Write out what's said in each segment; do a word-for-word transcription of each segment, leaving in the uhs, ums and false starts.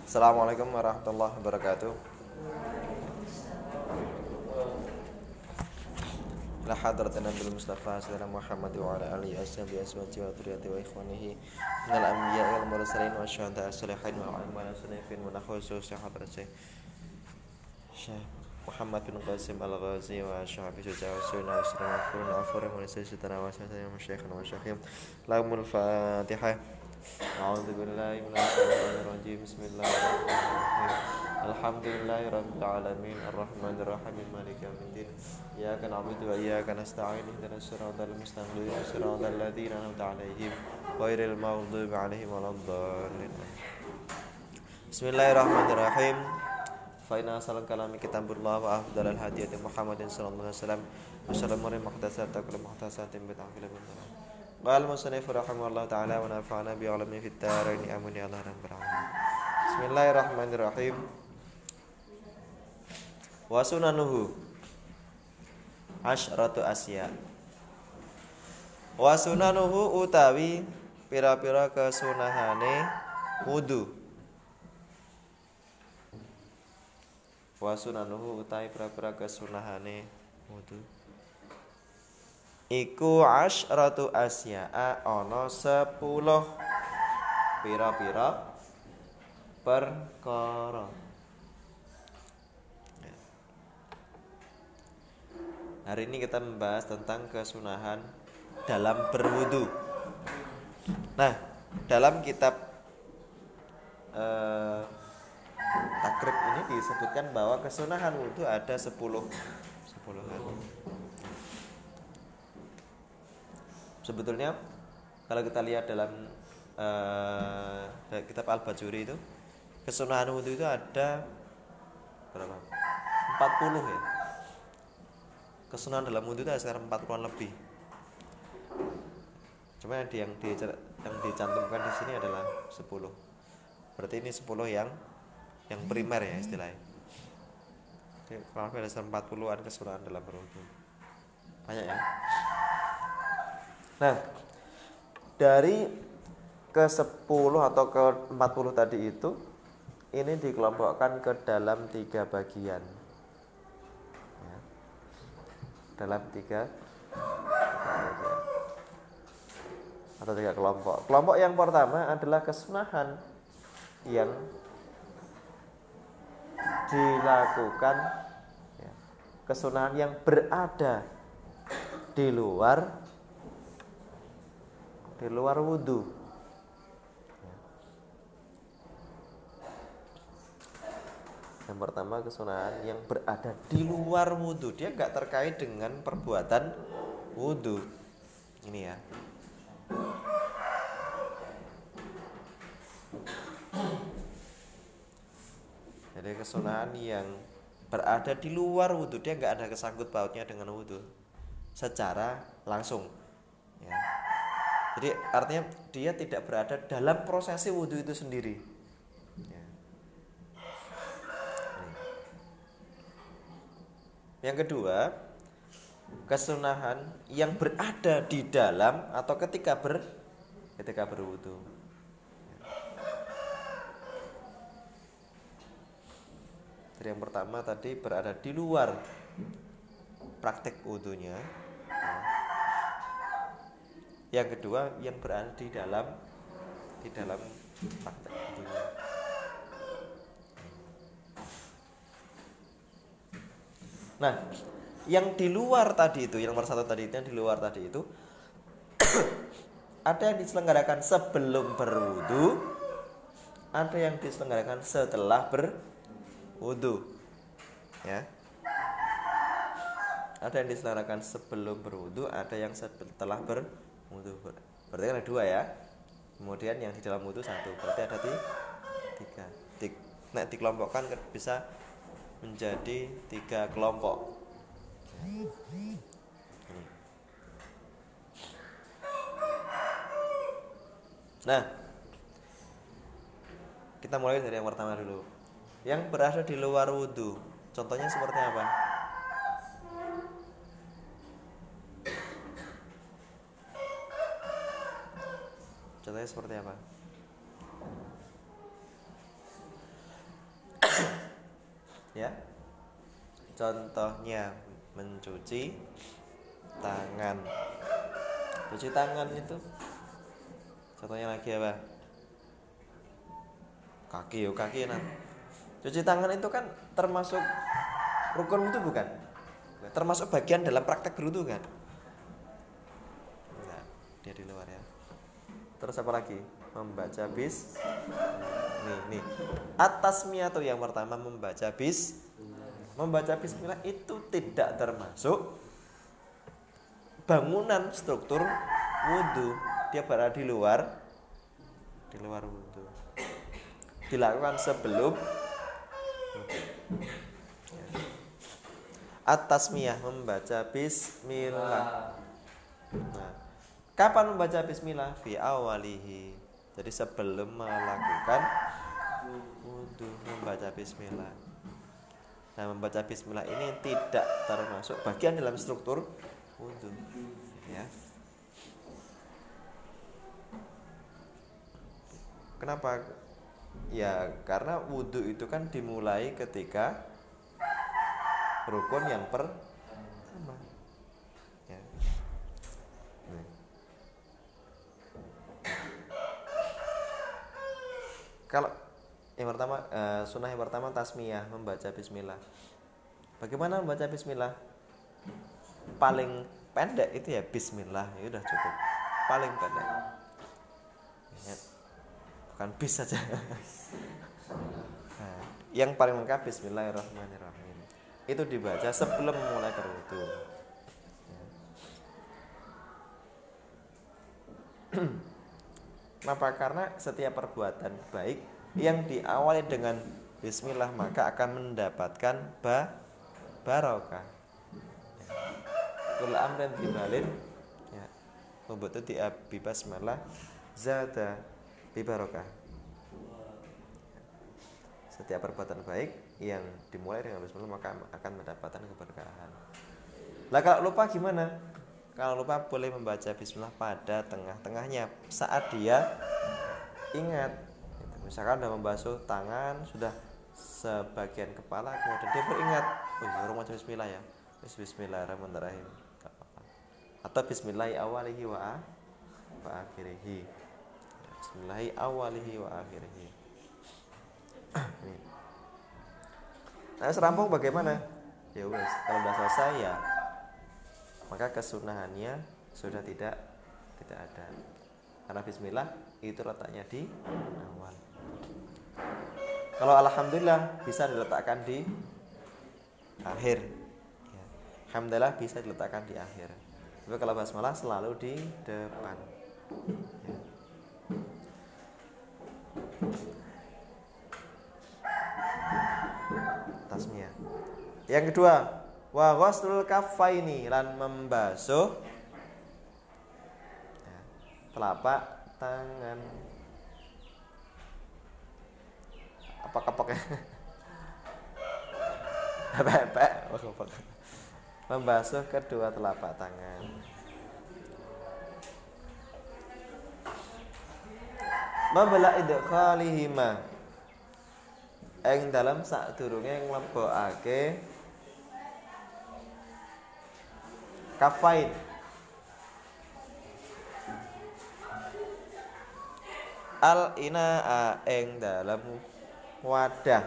Assalamualaikum warahmatullahi wabarakatuh. La hadratina bil Mustafa sallallahu Muhammad wa ala alihi ashabi aswati wa dhurriyyati wa ikhwanihi minal anbiya wal mursalin wa syuhada salihin wa ulama sunifin wa khusus hadrat Syekh Muhammad bin Qasim Al-Ghazi wa syahabi sujawa sunnah wa sallam afurun afurun wa sayyidina wa sayyidina masyayikhna wa masyayikhim lahumul fatihah. A'udzu billahi minasy syaithanir rajim. Bismillahirrahmanirrahim. Alhamdulillahirabbil alamin arrahmanir rahim maliki yaumiddin. Iyyaka na'budu wa iyyaka nasta'in ihdinas siratal mustaqim siratal ladzina an'amta 'alaihim ghairil maghdubi 'alaihim waladdallin. Bismillahirrahmanirrahim. Fa inna asal kalami kitabullah wa afdalal hadiyati Muhammadin sallallahu alaihi wasallam wa syarrul umuri muhdatsatuha kullu muhdatsatin bid'ah wa kullu bid'ah. Qala musannif rahimahullah ta'ala wa nafa'ana bi 'ilmihi fid dharain amin ya Allah rabbal alamin. Bismillahirrahmanirrahim. Wa sunanuhu asyratu asya. Wa sunanuhu utawi pira-pira kesunahane wudu. Wa sunanuhu utawi pira-pira kesunahane wudu. Iku asyratu asya'a ana sepuluh pira-pira perkara. Hari ini kita membahas tentang kesunahan dalam berwudu. Nah, dalam kitab eh, takrib ini disebutkan bahwa kesunahan wudu ada sepuluh sepuluh hal. Sebetulnya kalau kita lihat dalam uh, kitab Al-Bajuri itu kesunahan wudu itu ada berapa? empat puluh ya. Kesunahan dalam wudu itu ada sekitar empat puluhan lebih. Cuma yang di, yang, di, yang dicantumkan di sini adalah sepuluh. Berarti ini sepuluh yang yang primer ya istilahnya. Jadi kurang lebih ada empat puluhan kesunahan dalam berwudu. Banyak ya. Nah, dari ke sepuluh atau ke empat puluh tadi itu, ini dikelompokkan ke dalam tiga bagian. Ya. Dalam tiga bagian. Atau tiga kelompok. Kelompok yang pertama adalah kesunahan yang dilakukan, ya, kesunahan yang berada di luar di luar wudu. Yang pertama kesunahan yang berada di luar wudu, dia nggak terkait dengan perbuatan wudu. Ini ya. Jadi kesunahan yang berada di luar wudu, dia nggak ada kesangkut pautnya dengan wudu secara langsung. Ya. Jadi artinya dia tidak berada dalam prosesi wudu itu sendiri. Ya. Yang kedua, kesunahan yang berada di dalam atau ketika ber ketika berwudu. Jadi yang pertama tadi berada di luar praktek wudunya. Yang kedua yang berada di dalam di dalam praktek wudunya. Nah, yang di luar tadi itu, yang nomor satu tadi itu, yang di luar tadi itu ada yang diselenggarakan sebelum berwudu, ada yang diselenggarakan setelah berwudu. Ya. Ada yang diselenggarakan sebelum berwudu, ada yang setelah berwudu. Berarti ada dua ya. Kemudian yang di dalam wudu satu. Berarti ada tiga. Nah, dikelompokkan bisa menjadi tiga kelompok. Nah, kita mulai dari yang pertama dulu. Yang berada di luar wudu, contohnya seperti apa? Contohnya seperti apa? ya. Contohnya mencuci tangan. Cuci tangan itu contohnya lagi apa? Kaki yo kaki nah. Cuci tangan itu kan termasuk rukun wudu bukan? Termasuk bagian dalam praktek berwudu kan? Enggak, dia di luar ya. Terus apa lagi? Membaca bis. Nih, nih. At-tasmiyah tuh yang pertama membaca bis. Membaca bismillah itu tidak termasuk bangunan struktur wudu. Dia berada di luar di luar wudu. Dilakukan sebelum at-tasmiyah membaca bismillah. Nah, kapan membaca bismillah? Fi awalihi. Jadi sebelum melakukan wudu membaca bismillah. Nah, membaca bismillah ini tidak termasuk bagian dalam struktur wudu, ya. Kenapa? Ya, karena wudu itu kan dimulai ketika rukun yang pertama. Ya. Nih. Kalau yang pertama, uh, sunnah yang pertama tasmiyah, membaca bismillah. Bagaimana membaca bismillah? Paling pendek itu ya bismillah, ya udah cukup. Paling pendek. Ya, bukan bis saja. Nah, yang paling lengkap bismillahirrahmanirrahim. Itu dibaca sebelum mulai berwudu. Ya. Kenapa? Karena setiap perbuatan baik yang diawali dengan bismillah maka akan mendapatkan ba barokah. Kul amrin tibalin ya. Membutuh di abi basmalah zada bi barokah. Setiap perbuatan baik yang dimulai dengan bismillah maka akan mendapatkan keberkahan. Lah kalau lupa gimana? Kalau lupa boleh membaca bismillah pada tengah-tengahnya saat dia ingat. Misalkan sudah membasuh tangan, sudah sebagian kepala, kemudian dia beringat, oh iya, orang baca bismillah ya, bismillahirrahmanirrahim, atau bismillahi awalihi wa akhirihi, bismillahi awalihi wa akhirihi. Nah, serampung bagaimana? Ya wes, kalau sudah selesai ya, maka kesunahannya sudah tidak tidak ada. Karena bismillah itu letaknya di awal. Kalau alhamdulillah bisa diletakkan di akhir. Ya. Alhamdulillah bisa diletakkan di akhir. Tapi kalau basmalah selalu di depan. Ya. Tasmiyah. Yang kedua, wa ghuslul kaffaini lan membasuh ya, telapak tangan. Apa kapoknya? Bebek, membasuh kedua telapak tangan. Mabla idkhalihima ing dalam sadurunge nglebokake kafain al inaa ing dalam wadah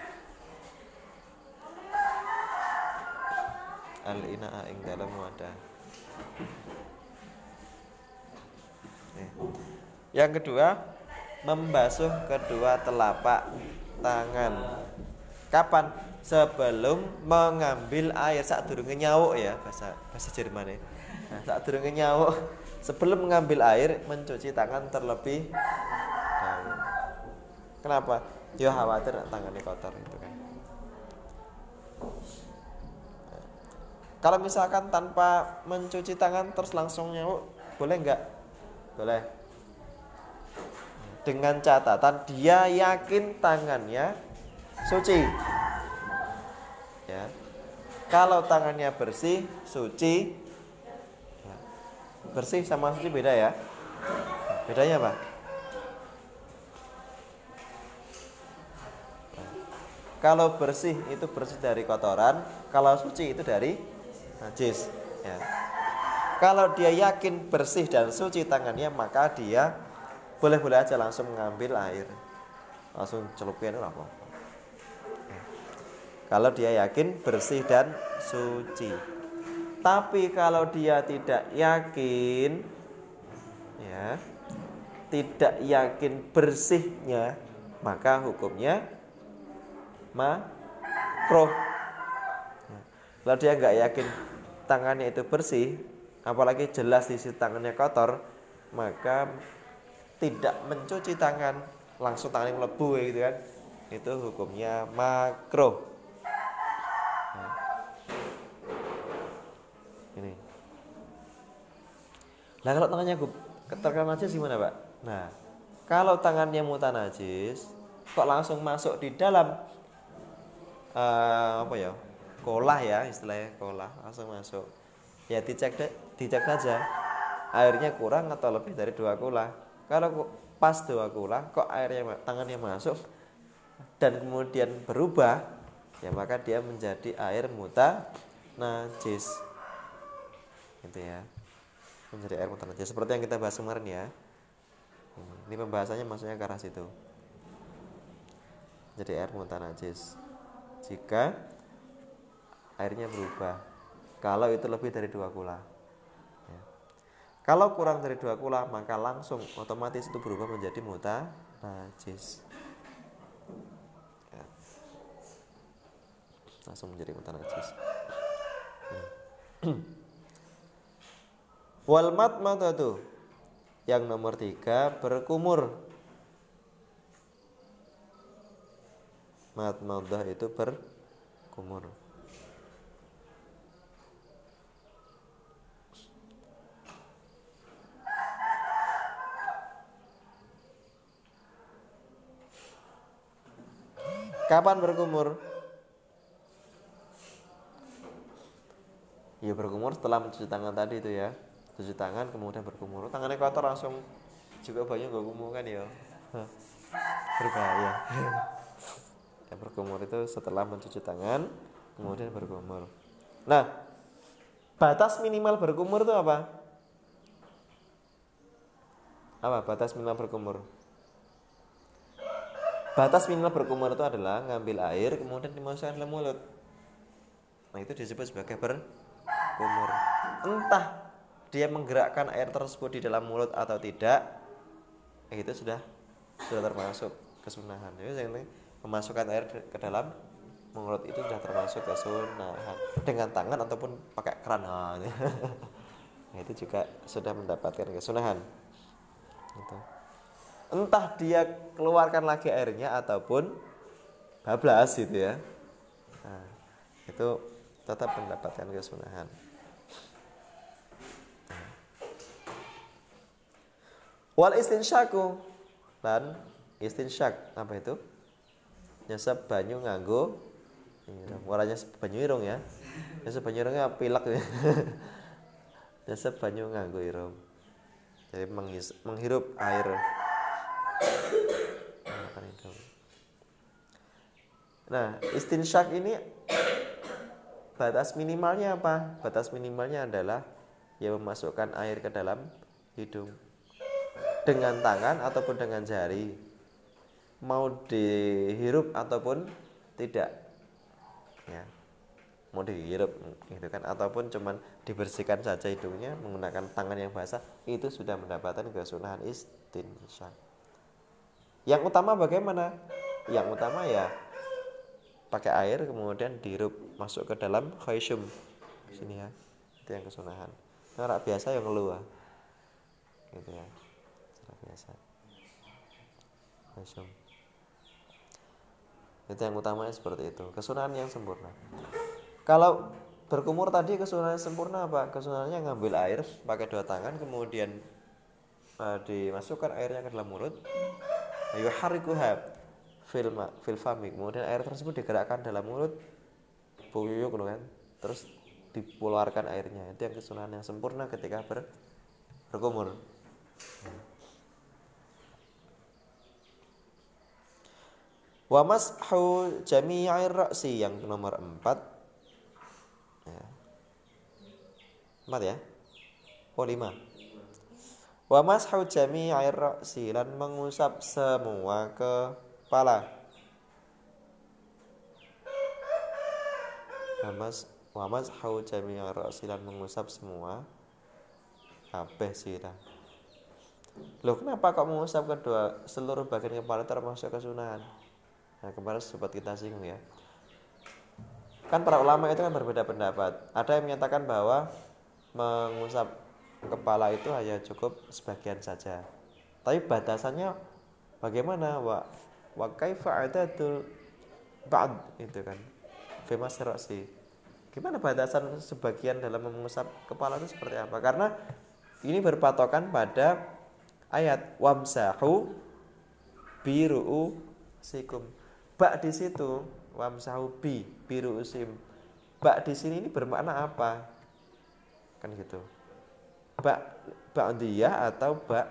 al inaa ing dalam wadah. Eh. Yang kedua, membasuh kedua telapak tangan. Kapan? Sebelum mengambil air, sadurunge nyauk ya, bahasa bahasa Jerman ya. Nah, sadurunge nyauk, sebelum mengambil air mencuci tangan terlebih dahulu. Kenapa? Dia khawatir tangannya kotor itu kan. Kalau misalkan tanpa mencuci tangan terus langsung nyauk, boleh enggak? Boleh. Dengan catatan dia yakin tangannya suci. Ya. Kalau tangannya bersih, suci. Ya. Bersih sama suci beda ya. Bedanya apa? Kalau bersih itu bersih dari kotoran, kalau suci itu dari najis. Ya. Kalau dia yakin bersih dan suci tangannya, maka dia boleh-boleh aja langsung mengambil air, langsung celupin apa. Ya. Kalau dia yakin bersih dan suci. Tapi kalau dia tidak yakin, ya, tidak yakin bersihnya, maka hukumnya makruh. Kalau dia nggak yakin tangannya itu bersih, apalagi jelas di situ tangannya kotor, maka tidak mencuci tangan, langsung tangannya melebu gitu kan, itu hukumnya makruh. Nah, ini. Nah kalau tangannya terkena najis gimana Pak? Nah kalau tangannya mutanajis, kok langsung masuk di dalam uh, apa ya, kolah ya istilahnya, kolah langsung masuk, ya dicek deh, dicek saja airnya kurang atau lebih dari dua kula. Kalau pas dua kula kok airnya tangannya masuk dan kemudian berubah, ya maka dia menjadi air mutanajis, gitu ya, menjadi air mutanajis seperti yang kita bahas kemarin ya. Ini pembahasannya maksudnya ke arah situ. Jadi air mutanajis jika airnya berubah, kalau itu lebih dari dua kula ya. Kalau kurang dari dua kula maka langsung otomatis itu berubah menjadi mutanajis ya. Langsung menjadi mutanajis. Wal matmadatu, yang nomor tiga, berkumur. Matmadah itu berkumur. Kapan berkumur? Ya berkumur setelah mencuci tangan tadi itu ya. Cuci tangan kemudian berkumur. Tangannya kotor langsung juga banyak gak kumur kan ya. Berbahaya. Ya, berkumur itu setelah mencuci tangan kemudian berkumur. Nah, batas minimal berkumur itu apa? Apa batas minimal berkumur? Batas minimal berkumur itu adalah ngambil air kemudian dimasukkan dalam mulut. Nah itu disebut sebagai berkumur. Entah dia menggerakkan air tersebut di dalam mulut atau tidak, itu sudah sudah termasuk kesunahan. Jadi memasukkan air ke dalam mulut itu sudah termasuk kesunahan. Dengan tangan ataupun pakai keran, nah, itu juga sudah mendapatkan kesunahan. Gitu. Entah dia keluarkan lagi airnya ataupun bablas gitu ya. Nah, itu tetap mendapatkan kesunahan. Wal istinsyaku, dan istinsyak apa itu? Nyesep banyu nganggo irung. Warnanya banyu irung ya. Nyesep banyu irungnya pilek ya. Nyesep banyu nganggo irung. Jadi menghis, menghirup air. Nah, istinsyak ini batas minimalnya apa? Batas minimalnya adalah ya memasukkan air ke dalam hidung dengan tangan ataupun dengan jari, mau dihirup ataupun tidak, ya, mau dihirup gitu kan, ataupun cuman dibersihkan saja hidungnya menggunakan tangan yang basah, itu sudah mendapatkan kesunahan istinsyak. Yang utama bagaimana? Yang utama ya pakai air kemudian dihirup masuk ke dalam khayshum sini ya, itu yang kesunahan. Orang biasa yang ngeluh gitu ya, cara biasa khayshum. Itu yang utamanya seperti itu, kesunahan yang sempurna. Kalau berkumur tadi kesunahan sempurna apa? Kesunahannya ngambil air pakai dua tangan kemudian uh, dimasukkan airnya ke dalam mulut, yuharrikuha fil fil fami, kemudian air tersebut digerakkan dalam mulut, buyuk kan, terus dikeluarkan airnya. Itu yang kesunahan yang sempurna ketika ber, berkumur. Wa mashu jami'ir ra'si yang nomor empat. Ya. Empat ya? Oh lima. Wa mashu jami'ir ra'si lan mengusap semua kepala. Wamas wamas hau jami'ir ra'si lan mengusap semua kabeh sirah. Loh, kenapa kok mengusap kedua seluruh bagian kepala termasuk kesunahan? Nah, kemarin sempat kita singgung ya. Kan para ulama itu kan berbeda pendapat. Ada yang menyatakan bahwa mengusap kepala itu hanya cukup sebagian saja. Tapi batasannya bagaimana? Wa wa kaifa adatul ba'd itu kan. Fema sirasi. Gimana batasan sebagian dalam mengusap kepala itu seperti apa? Karena ini berpatokan pada ayat wamsahu biru'u sikum. Ba di situ wamsahu bi biru'u sim. Ba di sini ini bermakna apa? Kan gitu. Ba ba'diyah atau ba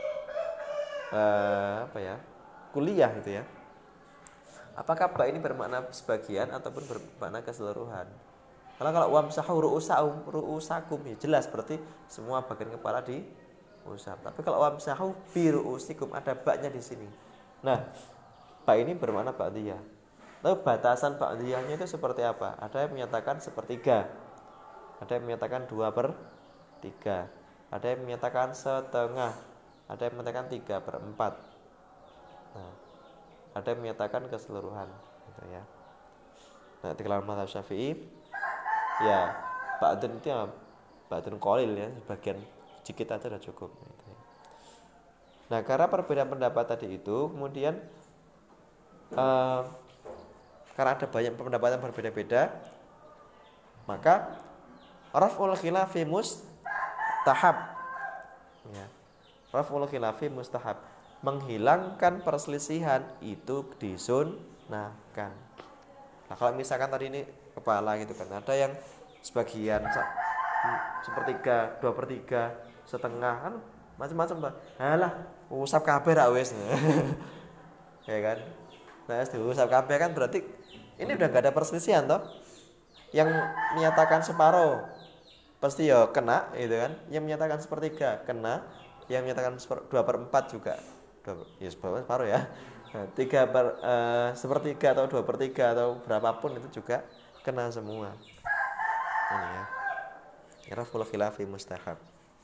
uh, apa ya? Kuliah gitu ya. Apakah ba ini bermakna sebagian ataupun bermakna keseluruhan? Kalau kalau wamsahu ru'usakum ru'usakum ya jelas berarti semua bagian kepala diusap. Tapi kalau wamsahu bi ru'usikum ada ba-nya di sini. Nah, ba ini bermakna ba'diyah. Lalu batasan ba'diyahnya itu seperti apa? Ada yang menyatakan sepertiga. Ada yang menyatakan dua per tiga. Ada yang menyatakan setengah. Ada yang menyatakan tiga per empat. Nah, ada yang menyatakan keseluruhan gitu ya. Nah, di kalangan mazhab Syafi'i ya ba'dun itu ya ba'dun qalil ya, sebagian sedikit aja sudah cukup gitu ya. Nah, karena perbedaan pendapat tadi itu kemudian uh, karena ada banyak pendapat yang berbeda-beda, maka raf'ul khilafi mustahab ya. Raf'ul khilafi mustahab, menghilangkan perselisihan itu disunahkan. Nah, kalau misalkan tadi ini kepala gitu kan, ada yang sebagian sepertiga, dua per tiga, setengah kan macam-macam Pak. Halah, usap kabeh ra wis. Ya kan? Nah, usap kabeh kan berarti ini udah gak ada perselisihan toh. Yang menyatakan separuh pasti ya kena gitu kan. Yang menyatakan sepertiga kena, yang menyatakan dua per empat juga. Ya separuh ya. Nah, tiga per uh, sepertiga atau dua per tiga atau berapapun itu juga kena semua. Ini ya. Raful khilafi mustahab.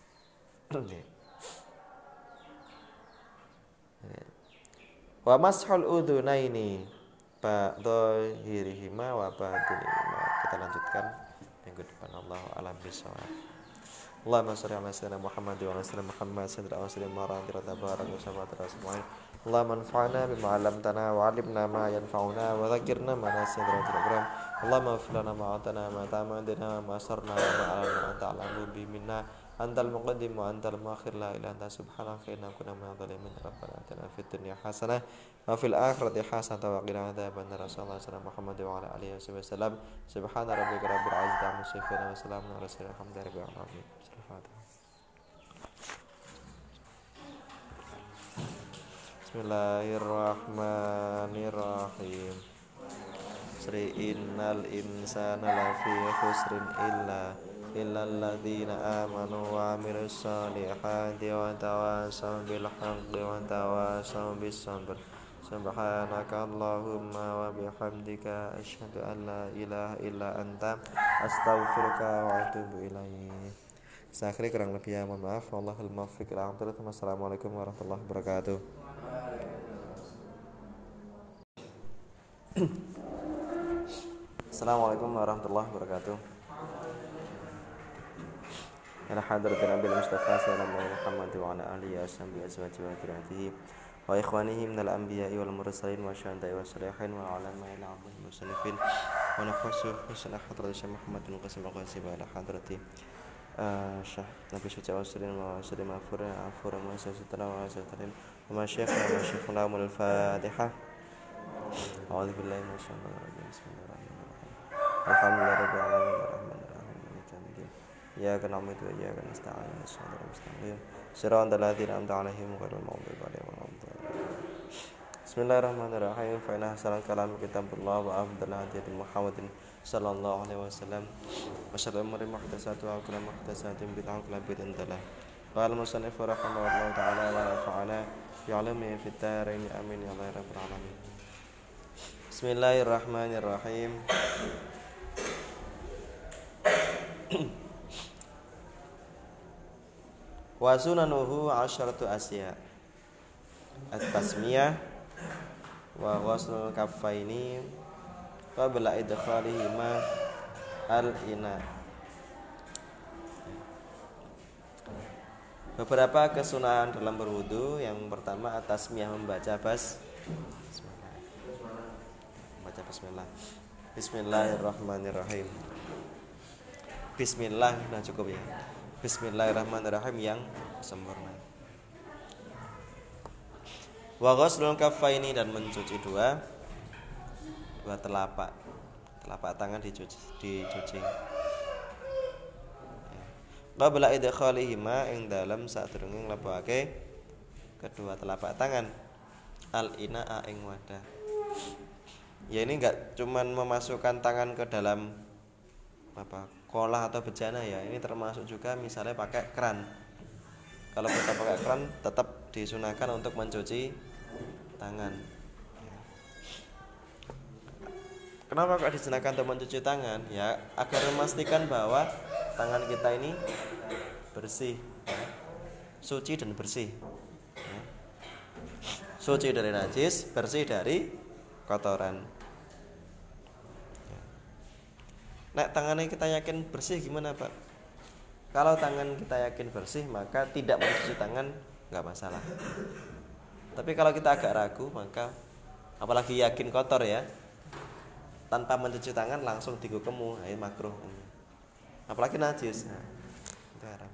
Wa mashul udhunaini ba'dhirihima wa ba'dinihima. Kita lanjutkan minggu depan. Allahu a'lam bishawab. Allahumma shalli ala sayyidina Muhammad wa ala sayyidina Muhammad sayyidina wa sallim wa tabarak wa sabat rasma'in. Allahumma anfa'na bima 'allamtana wa 'allimna ma yanfa'una wa dzakkirna ma nasina wa takram. Allahumma ighfir lana ma atana ma ta'amadna ma asarna wa ma 'alana anta 'alamu bi minna antal muqaddim wa antal muakhir la ilaha illa anta subhanaka inna kunna minadh dhalimin. Rabbana atina fid dunya hasanah wa fil akhirati hasanah wa qina adzabannar. Sallallahu alaihi Muhammad wa ala alihi wasallam. Subhana rabbika rabbil izzati amma yasifun wa salamun ala mursalin alhamdulillahi rabbil alamin. Bismillahirrahmanirrahim. Sri innal insana lafi khusrin illa illal ladzina amanu wa 'amilus solihati wa tawasaw bil haqqi wa tawasaw bis sabr. Subhanaka Allahumma wa bihamdika asyhadu an la ilaha illa anta astaghfiruka wa atubu ilaik. Sakhri kurang lebih ya mohon maaf. Wallahul muwaffiq ila aqwamit thoriq. Wassalamualaikum warahmatullahi wabarakatuh. Assalamualaikum warahmatullahi wabarakatuh. Ala hadratin Nabil Mustafa sallallahu alaihi Muhammad wa ala alihi washabihi azwajihi wa dzurriyyatihi wa ikhwanihi minal anbiya'i wal mursalin wa syuhada'i was shalihin wa ulama'il 'azimil musannifin wa nafsu husna hadrati Syekh Muhammad bin Qasim al-Qasim ala hadrati Syekh Nabi Suci Wasrin wa Wasrin Ma'fura Afura Musa Sitra wa Sitrin wa Syekh wa Syekh Lamul Fatihah. A'udzu billahi minasyaitonir rajim. Bismillahirrahmanirrahim. Alhamdulillahi rabbil alamin arrahmanir rahim maliki yaumiddin. Iyyaka na'budu wa iyyaka nasta'in ihdinas siratal mustaqim. Shiratal ladzina an'amta 'alaihim ghairil maghdubi 'alaihim waladdallin. Bismillahirrahmanirrahim. Fa inna hasanal kalam kitabullah wa afdal hadi Muhammadin sallallahu alaihi wasallam. Wa syarrul umuri muhdatsatuha wa kullu muhdatsatin bid'ah wa kullu bid'atin dalalah. Qala al-musannif rahimahullahu ta'ala wa nafa'ana bi'ilmihi fid dharain amin ya rabbal alamin. Bismillahirrahmanirrahim. Wa sunanuhu asyratu asya. At-tasmiyah wa ghuslul kaffaini qabla idkhalihima al-ina. Beberapa kesunahan dalam berwudu. Yang pertama at-tasmiyah, membaca bas Bismillah. Membaca bismillah. Bismillahirrahmanirrahim. Bismillah nah cukup ya. Bismillahirrahmanirrahim yang sempurna. Wa ghuslul kaffaini, dan mencuci dua dua telapak telapak tangan dicuci dicuci. Qabla idkhalihima, ing dalem sadurunge nglebokake kedua telapak tangan al ina ing wadah. Ya ini enggak cuman memasukkan tangan ke dalam apa kolah atau bejana ya, ini termasuk juga misalnya pakai keran. Kalau kita pakai keran tetap disunahkan untuk mencuci tangan. Kenapa kok disunahkan untuk mencuci tangan? Ya agar memastikan bahwa tangan kita ini bersih, ya. Suci dan bersih, ya. Suci dari najis, bersih dari kotoran. Nek tangannya kita yakin bersih gimana Pak? Kalau tangan kita yakin bersih maka tidak mencuci tangan nggak masalah. Tapi kalau kita agak ragu maka apalagi yakin kotor ya, tanpa mencuci tangan langsung digukemu, ini makruh. Apalagi najis, nah, itu haram.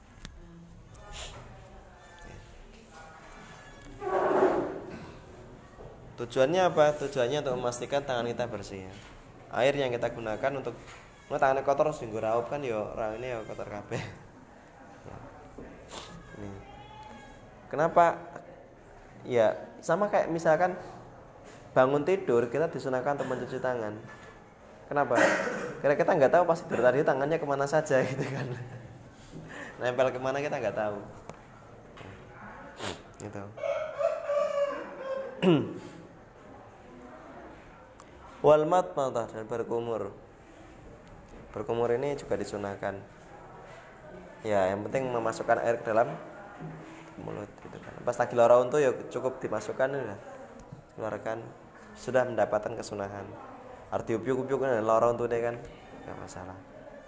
Tujuannya apa? Tujuannya untuk memastikan tangan kita bersih. Ya. Air yang kita gunakan untuk nah, tangannya kotor terus nggo raup kan yo ra ini yo kotor kabeh. Ya. Ini. Kenapa? Ya, sama kayak misalkan bangun tidur kita disunahkan untuk mencuci tangan. Kenapa? Karena kita nggak tahu pasti dari tadi tangannya kemana saja gitu kan. Nempel kemana kita nggak tahu. Gitu. Wal matmadah, dan berkumur. Berkumur ini juga disunahkan. Ya, yang penting memasukkan air ke dalam mulut gitu kan. Pas lagi lara untu ya cukup dimasukkan udah. Keluarkan, sudah mendapatkan kesunahan. Arti upiuk-upiuk kan lara untu deh kan. Enggak masalah.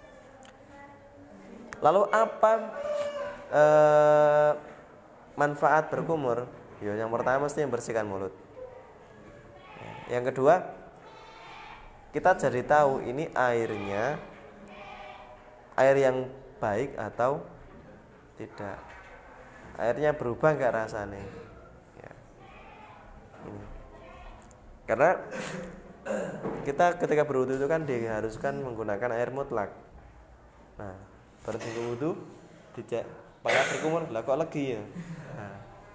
Lalu apa eh, manfaat berkumur? Ya, yang pertama mesti membersihkan mulut. Yang kedua, kita jadi tahu ini airnya air yang baik atau tidak. Airnya berubah enggak rasanya? Ya. Ini. Karena kita ketika berwudu itu kan diharuskan menggunakan air mutlak. Nah, berarti wudu tidak pakai berkumur, lah kok legi ya. Nah.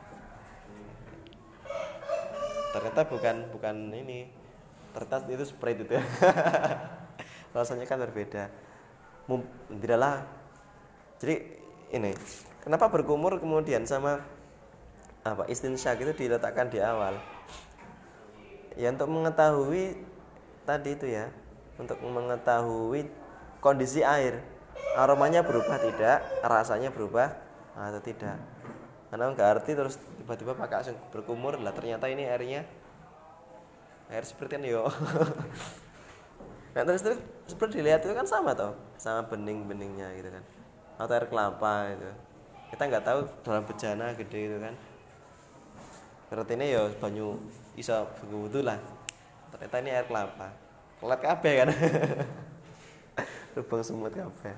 Ternyata bukan bukan ini. Ternyata itu Sprite itu ya. Rasanya kan berbeda. Tidaklah. Jadi ini, kenapa berkumur kemudian sama apa istinsyak itu diletakkan di awal? Ya untuk mengetahui tadi itu ya, untuk mengetahui kondisi air, aromanya berubah tidak, rasanya berubah atau tidak. Karena nggak arti terus tiba-tiba pakai berkumur, lah ternyata ini airnya air seperti ini yo. Nah terus terus seperti dilihat itu kan sama toh, sama bening-beningnya gitu kan, atau air kelapa itu. Kita nggak tahu dalam bejana gede itu kan. Berarti ini yo banyu iso wudu lah. Ternyata ini air kelapa. Kelat kabeh kan. Lubang semut kabeh.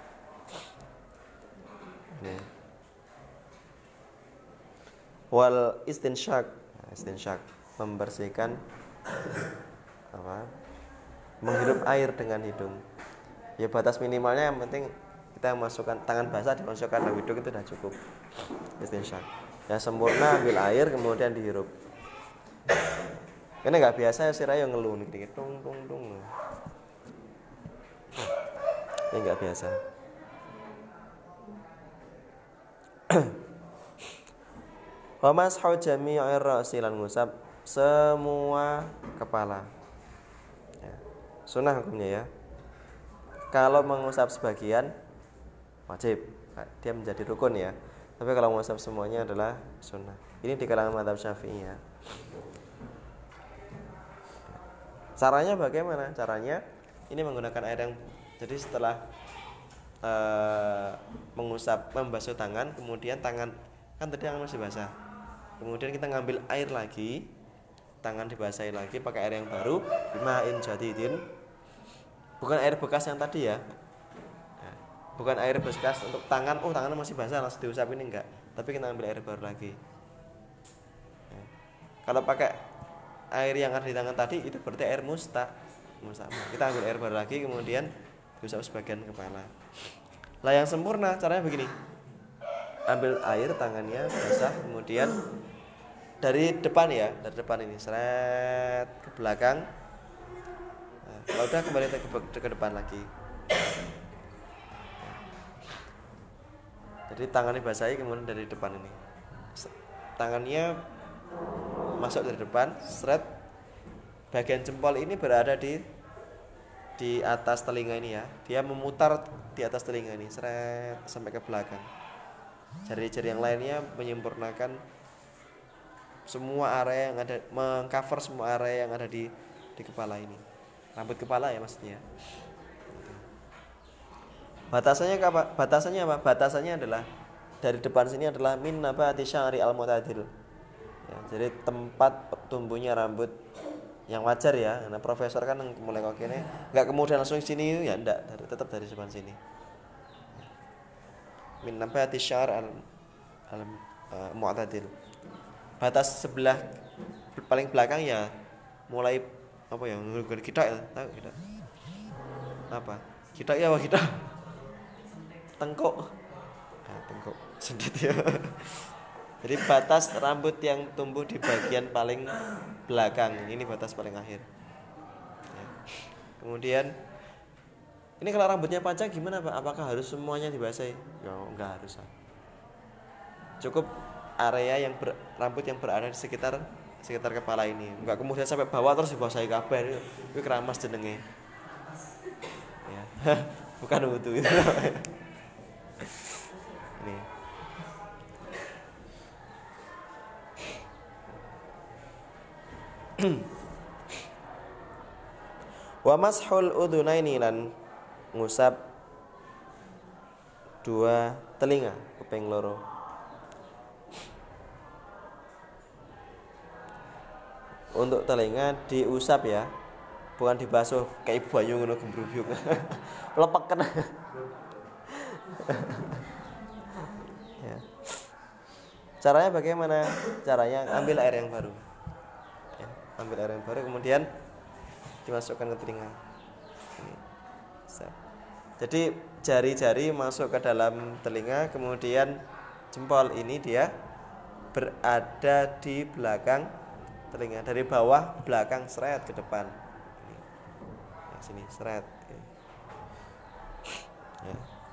Nih. Wal istinsyak, istinsyak membersihkan apa? Menghirup air dengan hidung. Ya batas minimalnya yang penting kita masukkan tangan basah dimasukkan dalam hidung itu sudah cukup. Istinsyak. Yang sempurna ambil air kemudian dihirup. Karena nggak biasa sirah yang ngeluh nih, tung tung tung. Ini nggak biasa. Wa mashu jami'ir ra'si lan ngusap semua kepala. Ya. Sunnah hukumnya ya. Kalau mengusap sebagian wajib, dia menjadi rukun ya. Tapi kalau mengusap semuanya adalah sunnah. Ini di kalangan mazhab Syafi'i ya. Caranya bagaimana? Caranya ini menggunakan air yang jadi setelah uh, mengusap membasuh tangan, kemudian tangan kan tadi tangan masih basah. Kemudian kita ngambil air lagi, tangan dibasahi lagi pakai air yang baru, bima'in jadidin. Bukan air bekas yang tadi ya. Bukan air bekas untuk tangan, oh tangannya masih basah langsung diusap, ini enggak. Tapi kita ambil air baru lagi. Ya. Kalau pakai air yang ada di tangan tadi itu berarti air musta, musta. Kita ambil air baru lagi kemudian diusap sebagian kepala. Lah yang sempurna caranya begini. Ambil air tangannya basah kemudian dari depan ya, dari depan ini seret ke belakang. Nah, kalau udah kembali ke, ke depan lagi. Jadi tangannya basahi kemudian dari depan ini. Tangannya masuk dari depan, seret. Bagian jempol ini berada di di atas telinga ini ya. Dia memutar di atas telinga ini, seret sampai ke belakang. Jari-jari yang lainnya menyempurnakan semua area yang ada, mengcover semua area yang ada di di kepala ini. Rambut kepala ya maksudnya. Batasannya apa? Batasannya apa? Batasannya adalah dari depan sini adalah min nabati sya'ri al-mu'tadil. Ya, jadi tempat tumbuhnya rambut yang wajar ya. Karena profesor kan mulai kok ini enggak kemudian langsung sini ya enggak, dari, tetap dari depan sini. Min nabati sya'ri al-mu'tadil. Batas sebelah paling belakang ya mulai apa ya? Kita ya, tahu kita. Apa? Kita ya apa kita? Tengkuk, nah, tengkuk sedikit ya. Jadi batas rambut yang tumbuh di bagian paling belakang ini batas paling akhir. Ya. Kemudian ini kalau rambutnya panjang gimana Pak? Apakah harus semuanya dibasahi? Ya enggak harus. Cukup area yang ber, rambut yang berada di sekitar sekitar kepala ini. Enggak kemudian sampai bawah terus dibasahi kabeh. Itu keramas jenenge. Ya. Bukan wudu itu. Nih. Wa mashul udhunaini lan ngusap dua telinga, kuping loro. Untuk telinga diusap ya, bukan dibasuh kayak ibu bayu ngono gembrubyuk. Lepeken. Ya. Caranya bagaimana? Caranya ambil air yang baru. Ya, ambil air yang baru kemudian dimasukkan ke telinga. Jadi jari-jari masuk ke dalam telinga, kemudian jempol ini dia berada di belakang telinga, dari bawah belakang seret ke depan. Nah, sini seret. Ya.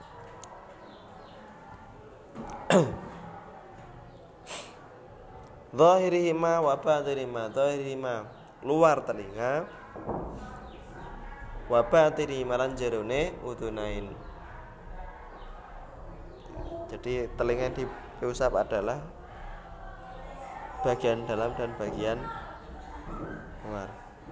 Zahirihima wa batinihima. Zahirihima luar telinga, wa batinihima lan jerone udhunain. Jadi telinga yang diusap adalah bagian dalam dan bagian luar.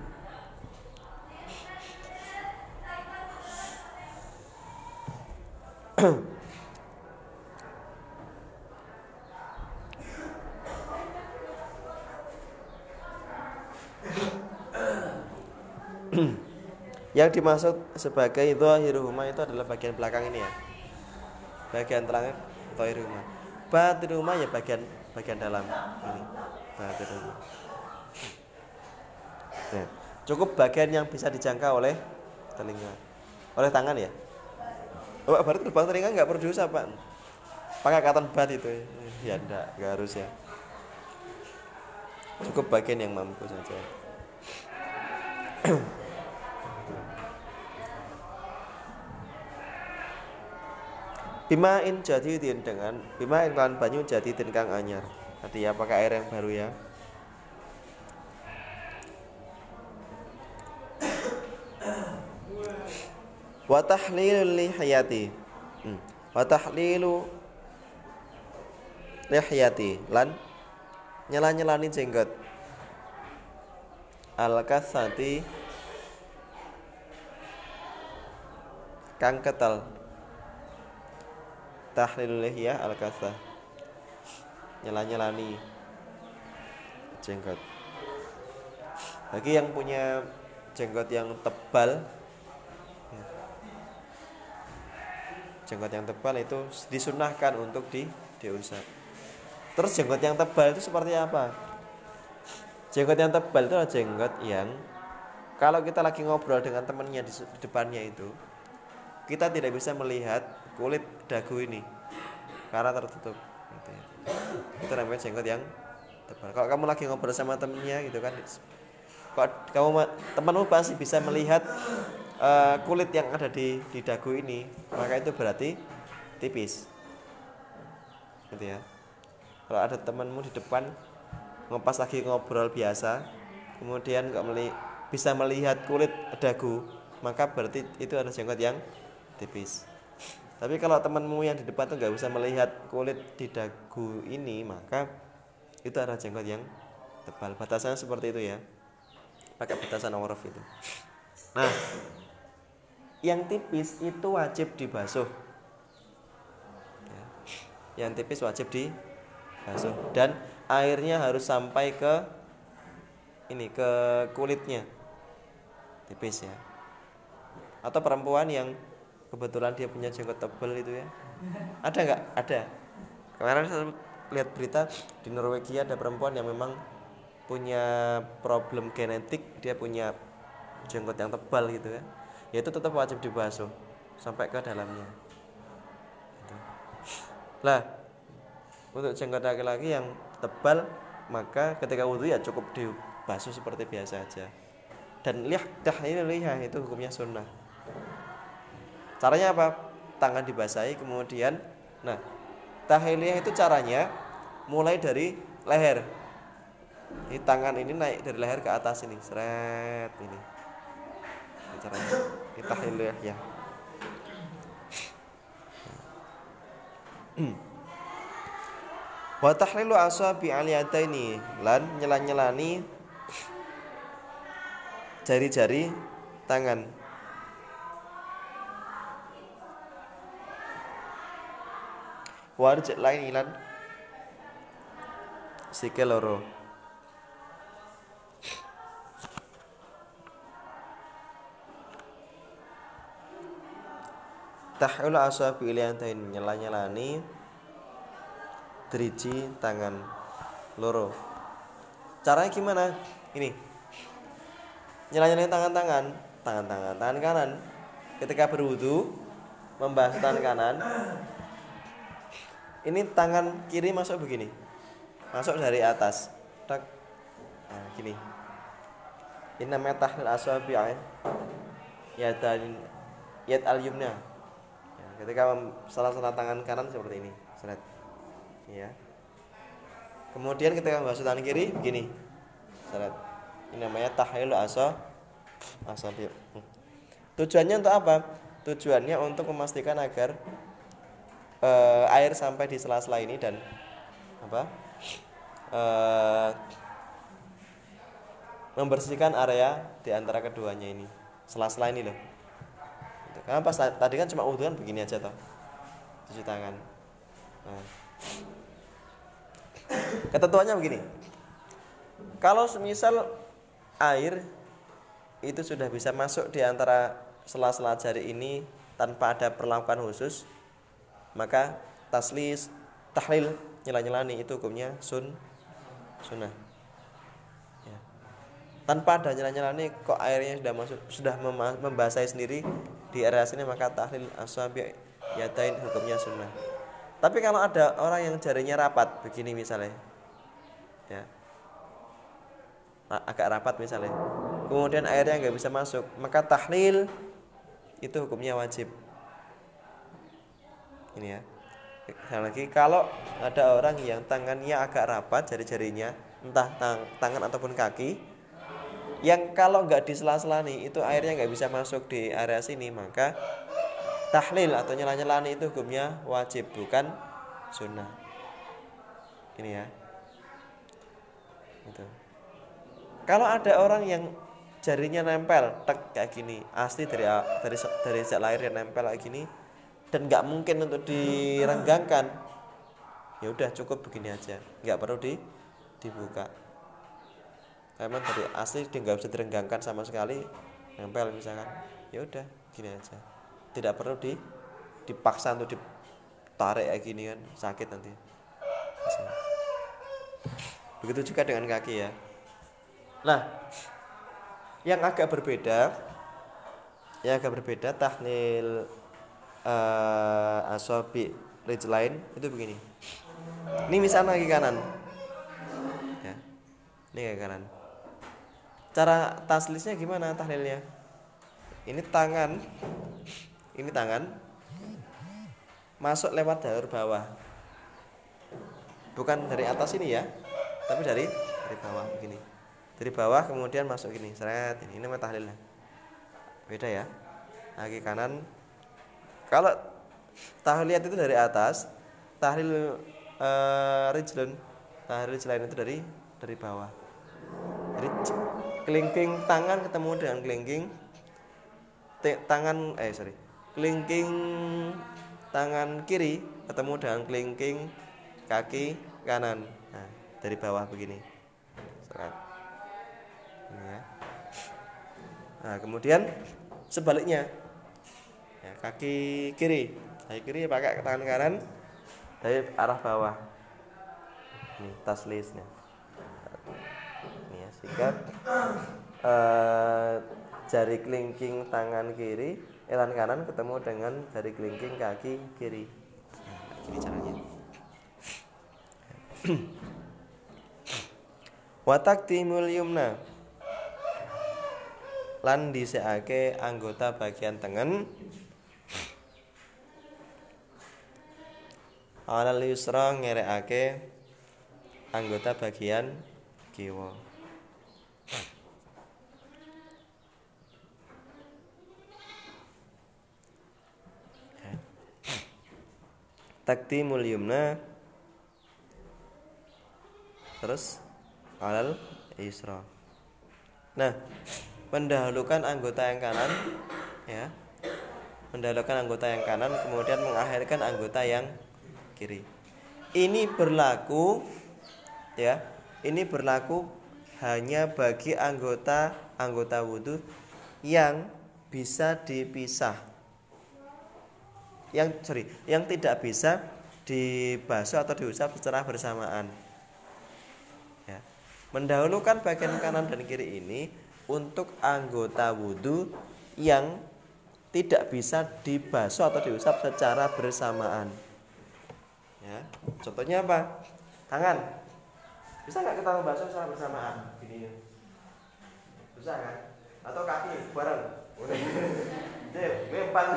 Yang dimaksud sebagai dhahiruhuma itu adalah bagian belakang ini ya. Bagian tengah dhahiruhuma. Batinuhuma ya bagian bagian dalam ini. Batinuhuma. Nah, cukup bagian yang bisa dijangkau oleh telinga. Oleh tangan ya. Oh, berarti lubang telinga enggak perlu diusap, Pak. Pakai katan bat itu. Ya enggak, enggak harus ya. Cukup bagian yang mampu saja. Bimain jadidin dengan bimain lan banyu jadidin kang anyar. Artinya pakai air yang baru ya. Wa tahlilul lihiyati. Hmm. Wa tahlilu lihiyati lan nyela-nyelani jenggot. Al-kasati kang ketel. Tahlilul lihiyah al-kasah nyela-nyelani jenggot. Bagi yang punya jenggot yang tebal, jenggot yang tebal itu disunahkan untuk di diusap. Terus jenggot yang tebal itu seperti apa? Jenggot yang tebal itu adalah jenggot yang kalau kita lagi ngobrol dengan temannya di depannya itu, kita tidak bisa melihat kulit dagu ini karena tertutup gitu ya. Itu namanya jenggot yang tebal. Kalau kamu lagi ngobrol sama temennya gitu kan, kok kamu temanmu pasti bisa melihat uh, kulit yang ada di di dagu ini, maka itu berarti tipis gitu ya. Kalau ada temanmu di depan ngepas lagi ngobrol biasa, kemudian nggak meli bisa melihat kulit dagu, maka berarti itu ada jenggot yang tipis. Tapi kalau temanmu yang di depan tuh nggak bisa melihat kulit di dagu ini, maka itu ada jenggot yang tebal. Batasannya seperti itu ya, pakai batasan uruf itu. Nah, yang tipis itu wajib dibasuh ya. Yang tipis wajib dibasuh dan airnya harus sampai ke ini ke kulitnya, tipis ya. Atau perempuan yang kebetulan dia punya jenggot tebal itu ya, ada nggak? Ada. Kemarin saya lihat berita di Norwegia ada perempuan yang memang punya problem genetik, dia punya jenggot yang tebal gitu ya, ya itu tetap wajib dibasuh sampai ke dalamnya gitu. Lah untuk jenggot laki-laki yang tebal, maka ketika wudhu ya cukup dibasuh seperti biasa aja. Dan lihat dah ini lihat itu hukumnya sunnah. Caranya apa? Tangan dibasahi kemudian, nah tahliliyah itu caranya mulai dari leher. Ini tangan ini naik dari leher ke atas ini, seret ini. Ini caranya. Ini tahliliyah ya. Wa tahlilu asabi aliyataini lan nyela-nyelani jari-jari tangan. Warjat lain ilan sikil loro. Tahul asabi iliantain nyela-nyelani driji tangan loro. Caranya gimana? Ini nyela-nyelani tangan-tangan, tangan-tangan, tangan kanan ketika berwudu membasuh tangan kanan. Ini tangan kiri masuk begini, masuk dari atas, tak, nah, gini. Ini namanya tahlil asabi ya dan yad al yumna. Ya, ketika salah-salah tangan kanan seperti ini, seret. Ya. Kemudian ketika membasuh tangan kiri begini, seret. Ini namanya tahlil asa asabi. Tujuannya untuk apa? Tujuannya untuk memastikan agar Uh, air sampai di sela-sela ini dan apa uh, membersihkan area di antara keduanya ini, sela-sela ini loh. Karena pas tadi kan cuma wudhu kan begini aja toh, cuci tangan. Nah, ketentuannya begini, kalau semisal air itu sudah bisa masuk di antara sela-sela jari ini tanpa ada perlakuan khusus, maka taslis, tahlil, nyela-nyelani itu hukumnya sun, sunnah. Ya. Tanpa ada nyela-nyelani, kok airnya sudah masuk, sudah membasahi sendiri di area sini, maka tahlil asabi yatain hukumnya sunnah. Tapi kalau ada orang yang jarinya rapat begini misalnya, ya, agak rapat misalnya, kemudian airnya nggak bisa masuk, maka tahlil itu hukumnya wajib. Ini ya. Sekali lagi, kalau ada orang yang tangannya agak rapat jari-jarinya, entah tang tangan ataupun kaki, yang kalau nggak disela-sela nih itu airnya nggak bisa masuk di area sini, maka tahlil atau nyela-nyela itu hukumnya wajib, bukan sunnah. Ini ya. Gitu. Kalau ada orang yang jarinya nempel, tek kayak gini, asli dari dari dari zat lahir yang nempel kayak gini, dan nggak mungkin untuk direnggangkan, ya udah cukup begini aja, nggak perlu di dibuka. Karena dari asli dia nggak bisa direnggangkan sama sekali, nempel misalkan, ya udah gini aja, tidak perlu di dipaksa untuk ditarik kayak gini kan, sakit nanti. Begitu juga dengan kaki ya. Nah, yang agak berbeda, yang agak berbeda tahlil uh, asobi rijlain itu begini. Ini misalnya kaki kanan, ya, ini kaki kanan. Cara taslisnya gimana tahlilnya? Ini tangan, ini tangan masuk lewat jalur bawah, bukan dari atas ini ya, tapi dari dari bawah begini. Dari bawah kemudian masuk gini, seret, ini, ini namanya tahlilnya. Beda ya. Kaki kanan. Kalau tahliliyat itu dari atas, tahlil uh, rijlun, tahlil rijlain itu dari dari bawah. Jadi kelingking tangan ketemu dengan kelingking tangan eh sorry, kelingking tangan kiri ketemu dengan kelingking kaki kanan. Nah, dari bawah begini. Seret. Ini ya. Nah, kemudian sebaliknya, ya, kaki kiri, kaki kiri pakai tangan kanan dari arah bawah. Ini taslisnya. Ini ya, sikap uh, jari kelingking tangan kiri, elan kanan ketemu dengan jari kelingking kaki kiri. Nah, ini caranya. Wataktimul yumna, lan dhisikake anggota bagian tengen, alal yusra ngerekake anggota bagian kiwa. Taktimul yumna, terus alal yusra. Nah, mendahulukan anggota yang kanan, ya, mendahulukan anggota yang kanan, kemudian mengakhirkan anggota yang kiri. Ini berlaku, ya, ini berlaku hanya bagi anggota anggota wudhu yang bisa dipisah, yang sorry, yang tidak bisa dibasuh atau diusap secara bersamaan. Ya. Mendahulukan bagian kanan dan kiri ini untuk anggota wudhu yang tidak bisa dibasuh atau diusap secara bersamaan. Ya, contohnya apa? Tangan. Bisa nggak kita membasuh secara bersamaan? Gini. Bisa kan? Atau kaki bareng? Udah. Deh, mempan.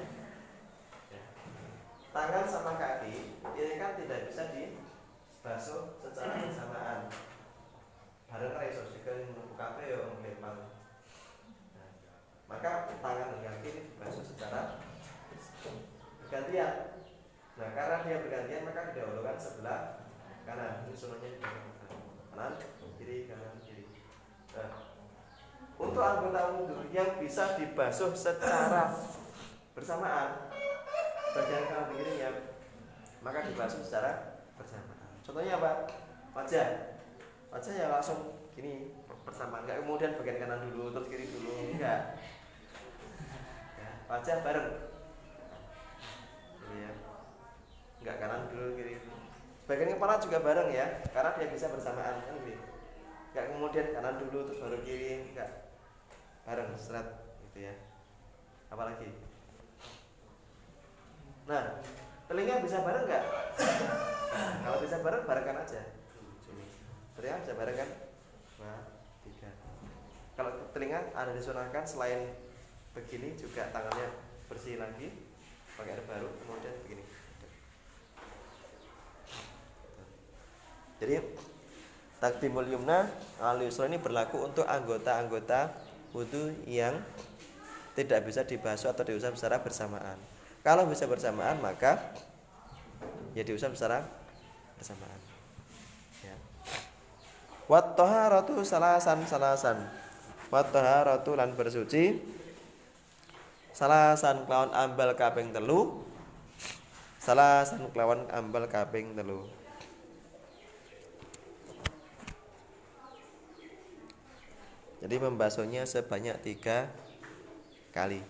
Tangan sama kaki ini kan tidak bisa dibasuh secara bersamaan. Bareng reso jika buka yo mempan. Nah, maka tangan dan kaki ini dibasuh secara bergantian. Nah, karena dia bergantian maka didahulukan sebelah kanan. Ini sunnahnya kanan, kiri, kanan, kiri. Nah, untuk anggota wudhu yang bisa dibasuh secara bersamaan, bagian kanan dan kirinya, maka dibasuh secara bersamaan. Contohnya apa? Wajah. Wajah ya langsung gini bersamaan, enggak kemudian bagian kanan dulu terus kiri dulu, enggak. Ya, wajah bareng. Ini ya. Enggak kanan dulu kiri. Bagian kepala juga bareng ya, karena dia bisa bersamaan kan gitu. Enggak kemudian kanan dulu terus baru kiri, enggak. Bareng seret gitu ya. Apalagi? Nah, telinga bisa bareng enggak? Kalau bisa bareng, barengkan aja. Telinga bisa bareng kan? Nah, tiga. Kalau telinga ada disunahkan selain begini juga tangannya bersih lagi pakai air baru kemudian begini. Jadi takdimul yumna al yusra ini berlaku untuk anggota-anggota wudu yang tidak bisa dibasuh atau diusap secara bersamaan. Kalau bisa bersamaan maka ya diusap secara bersamaan. Ya. Wat taharatu salasan salasan. Wat taharatu lan bersuci salasan kelawan ambal kaping telu. Salasan kelawan ambal kaping telu. Jadi membasuhnya sebanyak tiga kali.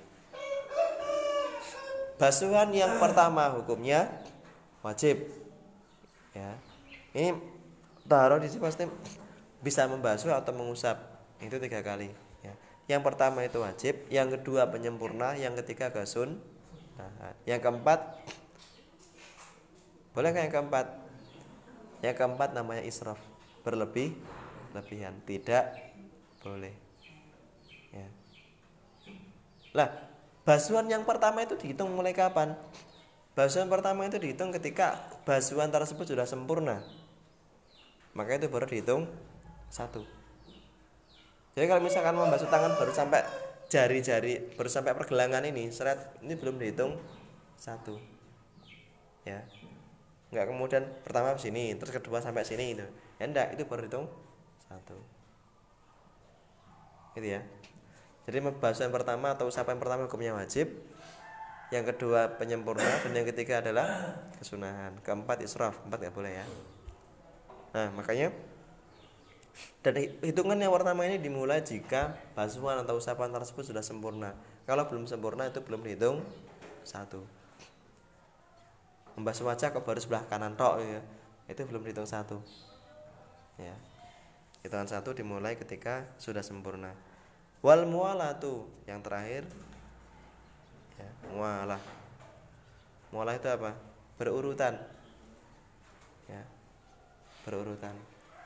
Basuhan yang pertama hukumnya wajib. Ya, ini taruh di sini pasti bisa membasuh atau mengusap itu tiga kali. Ya. Yang pertama itu wajib, yang kedua penyempurna, yang ketiga gasun. Nah, yang keempat boleh nggak yang keempat? Yang keempat namanya israf, berlebih lebihan, tidak boleh. Ya. Lah, basuhan yang pertama itu dihitung mulai kapan? Basuhan pertama itu dihitung ketika basuhan tersebut sudah sempurna. Maka itu baru dihitung satu. Jadi kalau misalkan membasuh tangan baru sampai jari-jari, baru sampai pergelangan ini, seret ini belum dihitung satu. Ya. Enggak kemudian pertama sini, terus kedua sampai sini itu. Ya enggak, itu baru dihitung satu. Gitu ya. Jadi basuhan pertama atau usapan pertama hukumnya wajib. Yang kedua penyempurna dan yang ketiga adalah kesunahan. Keempat israf, empat enggak boleh ya. Nah, makanya dan hitungan yang pertama ini dimulai jika basuhan atau usapan tersebut sudah sempurna. Kalau belum sempurna itu belum dihitung satu. Membasuh wajah kok baru sebelah kanan tok ya. Itu belum dihitung satu. Ya. Hitungan satu dimulai ketika sudah sempurna. Wal mualatu yang terakhir ya, mualah. Mualah itu apa? Berurutan. Ya. Berurutan.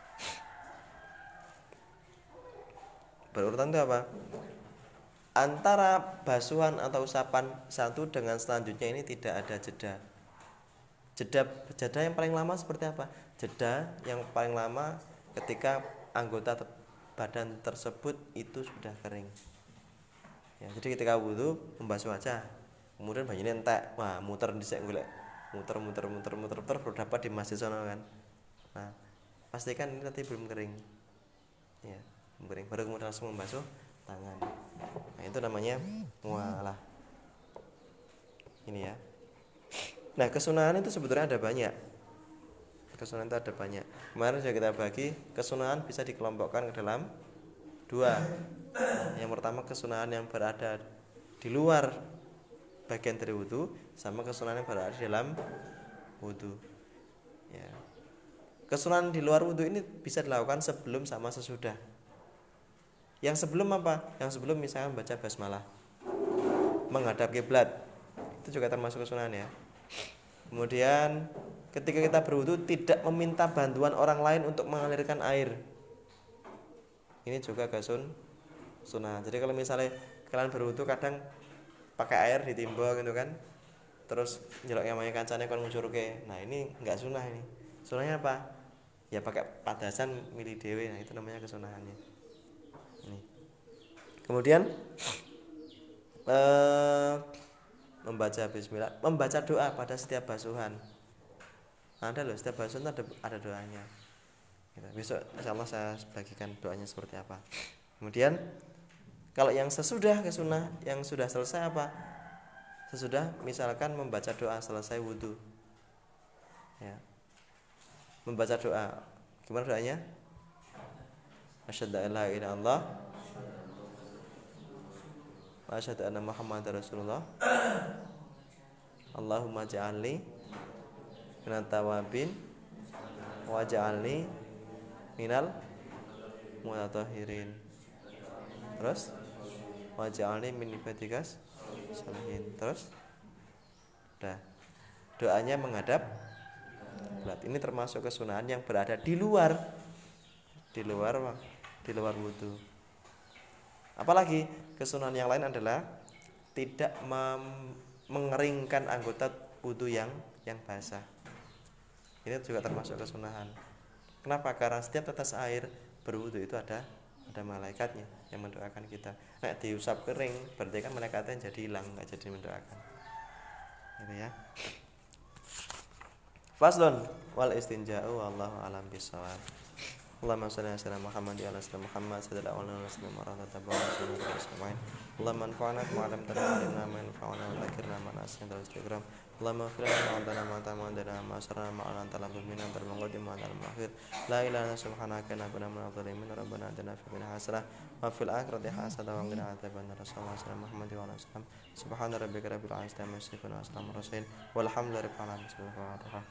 Berurutan itu apa? Antara basuhan atau usapan satu dengan selanjutnya ini tidak ada jeda. Jeda jeda yang paling lama seperti apa? Jeda yang paling lama ketika anggota badan tersebut itu sudah kering. Ya, jadi ketika wudu membasuh wajah, kemudian banyune entek, wah muter dhisik golek. Muter muter muter muter muter baru dapat di masjid sono kan. Nah, pastikan ini nanti belum kering. Ya, belum kering baru kemudian langsung membasuh tangan. Nah, itu namanya mualah. Ini ya. Nah, kesunahan itu sebetulnya ada banyak. Kesunahan itu ada banyak. Kemarin sudah kita bagi, kesunahan bisa dikelompokkan ke dalam dua. Yang pertama kesunahan yang berada di luar bagian dari wudu, sama kesunahan yang berada di dalam wudu. Ya. Kesunahan di luar wudu ini bisa dilakukan sebelum sama sesudah. Yang sebelum apa? Yang sebelum misalnya baca basmalah, menghadap kiblat, itu juga termasuk kesunahan ya. Kemudian ketika kita berwudu tidak meminta bantuan orang lain untuk mengalirkan air, ini juga gasun sunnah. Jadi kalau misalnya kalian berwudu kadang pakai air ditimba gitu kan, terus nyelok yang namanya kancane kon ngucurke, nah ini nggak sunnah ini. Sunnahnya apa? Ya pakai padasan milih dewe, nah itu namanya kesunahannya. Ini. Kemudian eh, membaca bismillah, membaca doa pada setiap basuhan. Ada loh, setiap basuhan ada ada doanya. Gitu. Besok insyaallah saya bagikan doanya seperti apa. Kemudian kalau yang sesudah kesunah, yang sudah selesai apa? Sesudah misalkan membaca doa selesai wudu. Ya. Membaca doa. Gimana doanya? Asyhadu an la ilaha illallah wa asyhadu anna Muhammadar Rasulullah. Allahumma ja'alni minat tawabin wa ja'alni minal mutatahhirin. Terus wa ja'alni min ibadikas salihin. Terus dah. Doanya menghadap kiblat. Ini termasuk kesunahan yang berada di luar di luar di luar wudu. Apalagi kesunahan yang lain adalah tidak mengeringkan anggota wudu yang yang basah. Ini juga termasuk kesunahan. Kenapa? Karena setiap tetes air berwudu itu ada ada malaikatnya yang mendoakan kita. Nah, diusap kering, berarti kan malaikatnya jadi hilang, nggak jadi mendoakan. Gitu ya. Faslun wal istinja'u wallahu alam bisawab. Allahumma shalli ala sayyidina Muhammad wa ala sayyidina Muhammad sayyidina wa ala sayyidina Muhammad tabaraka Allahumma anfa'na bima 'allamtana wa 'allimna ma yanfa'una wa dzakirna ma nasina wa istighfar. Allahumma ighfir lana wa lana ma tamadana ma asrarna ma anta lam min antal maqdim wa antal muakhir. La ilaha illa subhanaka inna kunna minadh dhalimin. Rabbana atina fid dunya hasanah wa fil akhirati hasanah wa qina adzabannar. Sallallahu Muhammad wa ala sallam. Subhana rabbika rabbil izzati amma yasifun wa salamun alal mursalin walhamdulillahi rabbil alamin.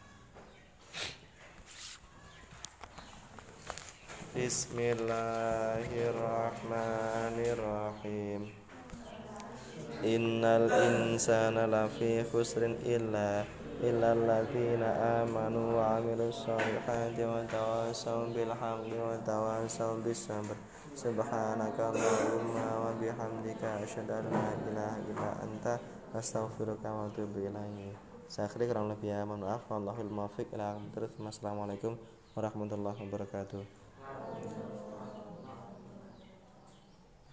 Bismillahirrahmanirrahim. Innal insana lafi khusrin illa illa alladzina amanu wa 'amilus solihati wa tawassaw bil haqqi wa tawassaw bis sabr. Subhanaka Allahumma wa bihamdika asyhadu an la ilaha illa anta astaghfiruka wa atubu ilaik. Saya akhiri kurang lebih ya, mohon maaf. Wallahul muwaffiq ila aqwamit thoriq. Wassalamualaikum warahmatullahi wabarakatuh.